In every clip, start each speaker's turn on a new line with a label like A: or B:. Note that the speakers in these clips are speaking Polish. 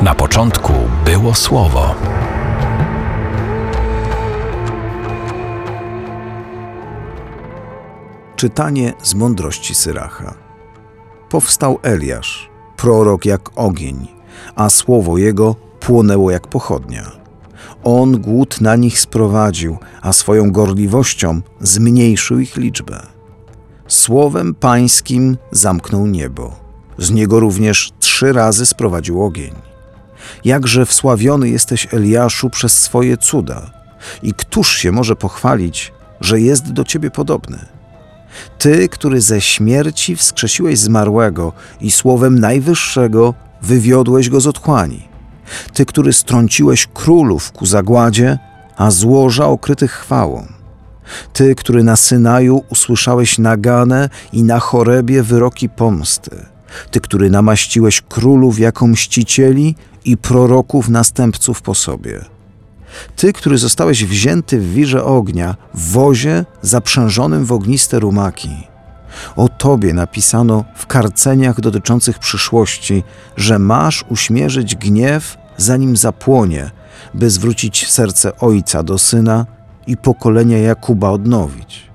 A: Na początku było Słowo.
B: Czytanie z mądrości Syracha. Powstał Eliasz, prorok jak ogień, a słowo jego płonęło jak pochodnia. On głód na nich sprowadził, a swoją gorliwością zmniejszył ich liczbę. Słowem pańskim zamknął niebo. Z niego również 3 razy sprowadził ogień. Jakże wsławiony jesteś, Eliaszu, przez swoje cuda. I któż się może pochwalić, że jest do ciebie podobny? Ty, który ze śmierci wskrzesiłeś zmarłego i słowem Najwyższego wywiodłeś go z otchłani. Ty, który strąciłeś królów ku zagładzie, a złoża okrytych chwałą. Ty, który na Synaju usłyszałeś naganę i na Chorebie wyroki pomsty. Ty, który namaściłeś królów jako mścicieli i proroków następców po sobie. Ty, który zostałeś wzięty w wirze ognia, w wozie zaprzężonym w ogniste rumaki. O Tobie napisano w karceniach dotyczących przyszłości, że masz uśmierzyć gniew, zanim zapłonie, by zwrócić serce ojca do syna i pokolenia Jakuba odnowić.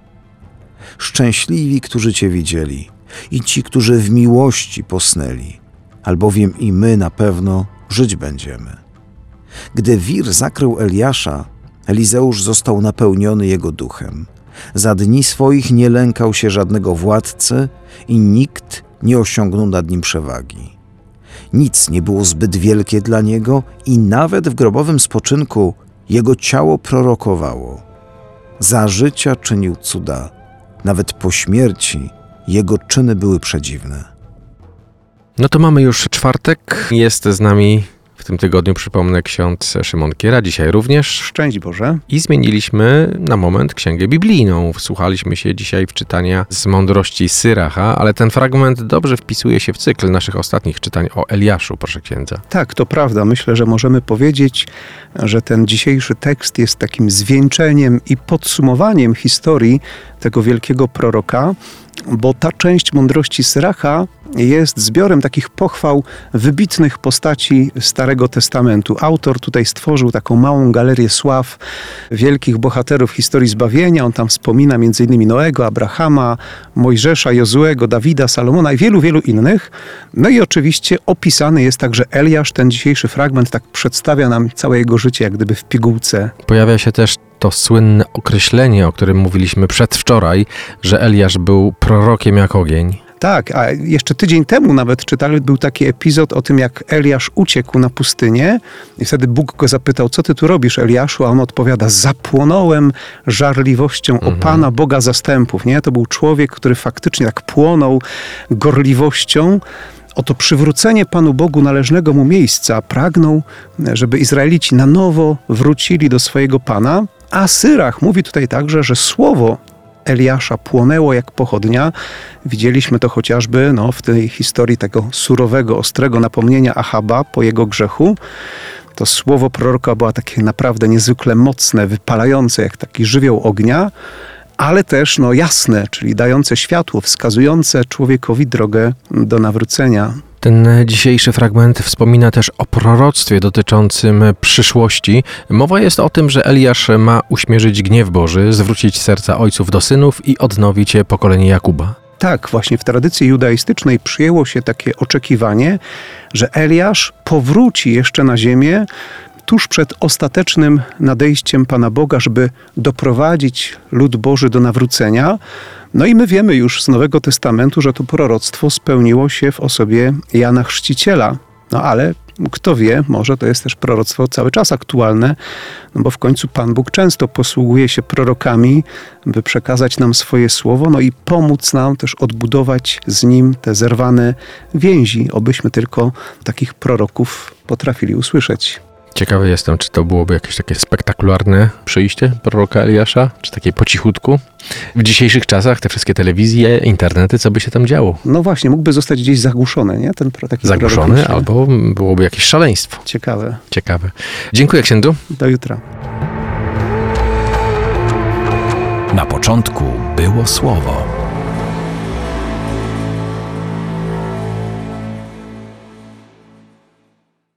B: Szczęśliwi, którzy Cię widzieli i ci, którzy w miłości posnęli, albowiem i my na pewno żyć będziemy. Gdy wir zakrył Eliasza, Elizeusz został napełniony jego duchem. Za dni swoich nie lękał się żadnego władcy i nikt nie osiągnął nad nim przewagi. Nic nie było zbyt wielkie dla niego i nawet w grobowym spoczynku jego ciało prorokowało. Za życia czynił cuda, nawet po śmierci jego czyny były przedziwne.
C: No to mamy już czwartek, jest z nami w tym tygodniu, przypomnę, ksiądz Szymon Kiera, dzisiaj również.
D: Szczęść Boże.
C: I zmieniliśmy na moment księgę biblijną. Wsłuchaliśmy się dzisiaj w czytania z mądrości Syracha, ale ten fragment dobrze wpisuje się w cykl naszych ostatnich czytań o Eliaszu, proszę księdza.
D: Tak, to prawda. Myślę, że możemy powiedzieć, że ten dzisiejszy tekst jest takim zwieńczeniem i podsumowaniem historii tego wielkiego proroka, bo ta część mądrości Syracha jest zbiorem takich pochwał wybitnych postaci Starego Testamentu. Autor tutaj stworzył taką małą galerię sław wielkich bohaterów historii zbawienia. On tam wspomina m.in. Noego, Abrahama, Mojżesza, Jozuego, Dawida, Salomona i wielu, wielu innych. No i oczywiście opisany jest także Eliasz. Ten dzisiejszy fragment tak przedstawia nam całe jego życie, jak gdyby w pigułce.
C: Pojawia się też to słynne określenie, o którym mówiliśmy przedwczoraj, że Eliasz był prorokiem jak ogień.
D: Tak, a jeszcze tydzień temu nawet czytali, był taki epizod o tym, jak Eliasz uciekł na pustynię i wtedy Bóg go zapytał, co ty tu robisz, Eliaszu? A on odpowiada, zapłonąłem żarliwością o Pana Boga zastępów. Nie? To był człowiek, który faktycznie tak płonął gorliwością. Oto przywrócenie Panu Bogu należnego mu miejsca pragnął, żeby Izraelici na nowo wrócili do swojego Pana. A Syrach mówi tutaj także, że słowo Eliasza płonęło jak pochodnia. Widzieliśmy to chociażby w tej historii tego surowego, ostrego napomnienia Achaba po jego grzechu. To słowo proroka było takie naprawdę niezwykle mocne, wypalające jak taki żywioł ognia, ale też jasne, czyli dające światło, wskazujące człowiekowi drogę do nawrócenia.
C: Ten dzisiejszy fragment wspomina też o proroctwie dotyczącym przyszłości. Mowa jest o tym, że Eliasz ma uśmierzyć gniew Boży, zwrócić serca ojców do synów i odnowić pokolenie Jakuba.
D: Tak, właśnie w tradycji judaistycznej przyjęło się takie oczekiwanie, że Eliasz powróci jeszcze na ziemię tuż przed ostatecznym nadejściem Pana Boga, żeby doprowadzić lud Boży do nawrócenia. No i my wiemy już z Nowego Testamentu, że to proroctwo spełniło się w osobie Jana Chrzciciela. Ale kto wie, może to jest też proroctwo cały czas aktualne, bo w końcu Pan Bóg często posługuje się prorokami, by przekazać nam swoje słowo, i pomóc nam też odbudować z nim te zerwane więzi, obyśmy tylko takich proroków potrafili usłyszeć.
C: Ciekawy jestem, czy to byłoby jakieś takie spektakularne przyjście proroka Eliasza, czy takie po cichutku. W dzisiejszych czasach te wszystkie telewizje, internety, co by się tam działo?
D: No właśnie, mógłby zostać gdzieś zagłuszony, nie? Taki
C: zagłuszony, albo byłoby jakieś szaleństwo.
D: Ciekawe.
C: Dziękuję, księdzu.
D: Do jutra.
A: Na początku było Słowo.